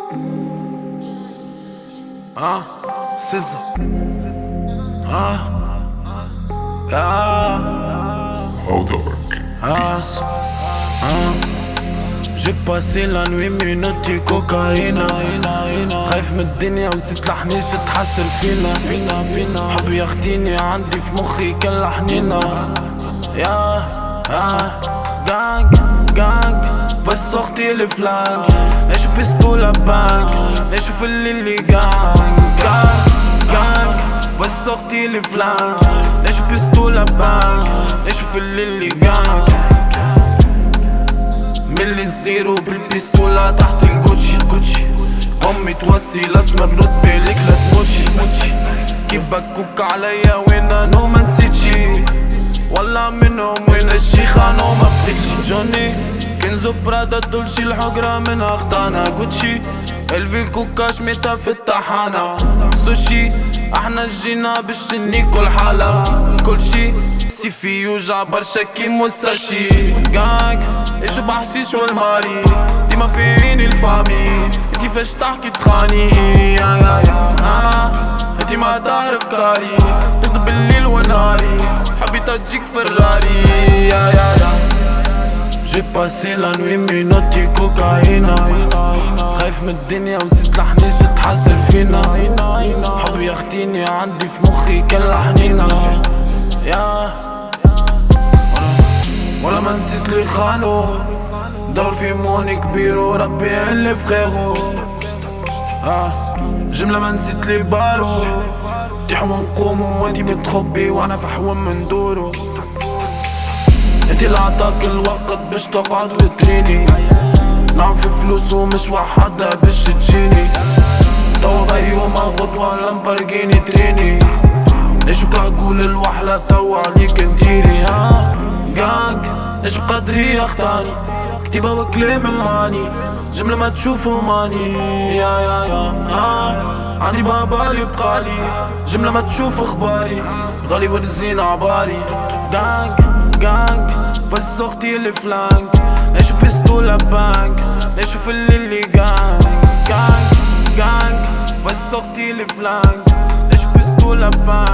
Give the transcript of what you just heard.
SZA. J'ai passé la nuit منوتي كوكاينا خايف من الدنيا وزيت لحنيش تحسر فينا حب ياخديني عندي في مخي كالحنينة يا جانج بس اختي الفلانك نشوف بيستولة بانك نشوف اللي جانج بس اختي الفلانك نشوف بيستولة بانك نشوف اللي جانج ملي صغير وبالبيستولة تحت الكوتشي امي توصي الاسمر رتبة ليك لا تموتشي كيف بكوك عليا وانا نو منسيتشي والله منهم وين الشيخة نو ما بقيتشي جوني كنزو برادا دولشي الحقرة من اختانا كوتشي الفي الكوكا شميتها في الطحانة سوشي احنا جينا باش نيكل حالة كل شي سيفي يوجع برشا كي موساشي جانج ايش بحشيش والماري ديما في عيني الفامي انتي فاش تحكي تخاني انتي ما تعرف كاري تغضب بالليل ونهاري حبيت تجيك فراري J'ai passé la nuit منوتي كوكاينا خايف من الدنيا وزيت لحنيش تحسر فينا حب ياخديني عندي في مخي كالحنينة يا ولا ما نسيت لي خانو دور في موني كبير وربي يألف خيرو جملة ما نسيت لي بارو تيحو نقومو وانتي متخبي وانا فحوم من دورو انتي اللي عطاك الوقت باش تقعد وتريني نعم في فلوس ومش وحدها باش تجيني توا بيومة غدوة لامبرجيني تريني ليش كعقول الوحلة توا عليك انتيري جانج ايش بقدري يختاني كتيبة وكلام الماني جملة ما تشوفه ماني عندي بابالي بقالي جملة ما تشوف اخباري غالي والزين عبالي جانج بس اختي الفلانك نشوف بيستولة بانك نشوف اللي جانج بس اختي الفلانك نشوف بيستولة بانك